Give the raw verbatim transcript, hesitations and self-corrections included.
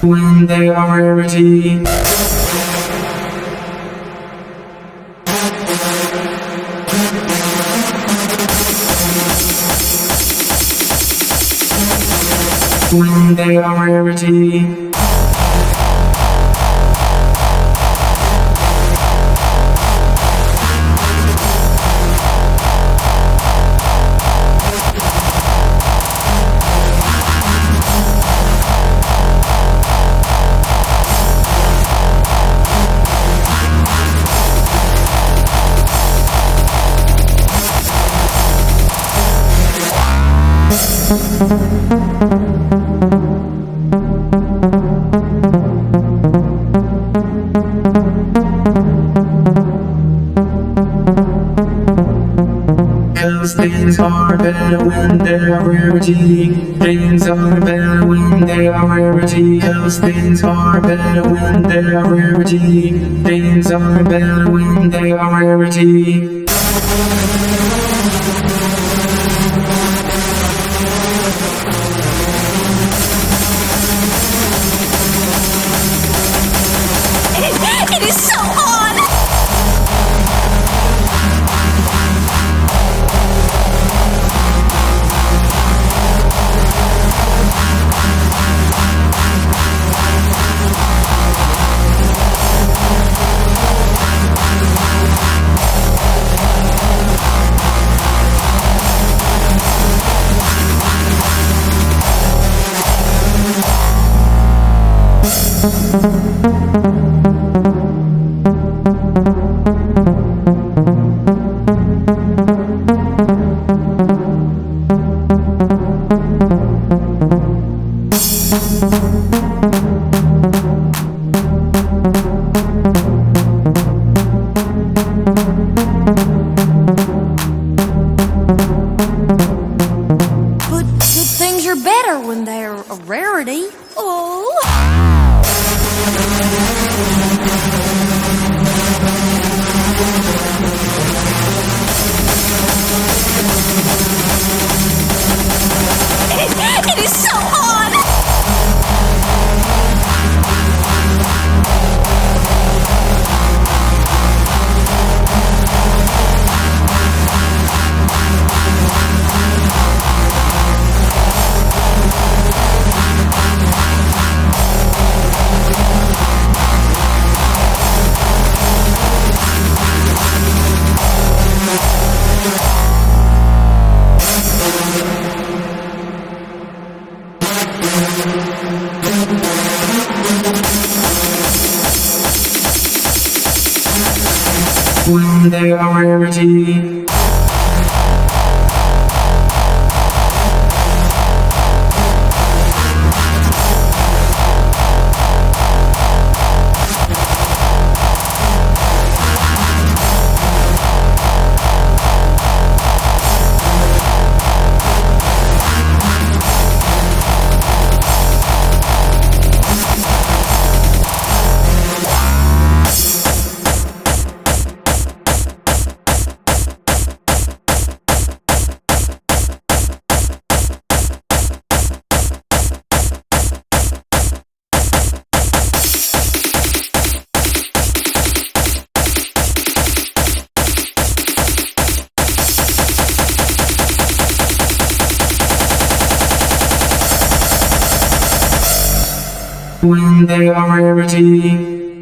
when they are rarity. When they are rarity. Cause things are better when they're rarity. Things are better when they are rarity. Cause things are better when they're rarity. Things are better when they are rarity. It is so on! But good things are better when they're a rarity. Oh. It is so on! When they are rarity. When they are rarity.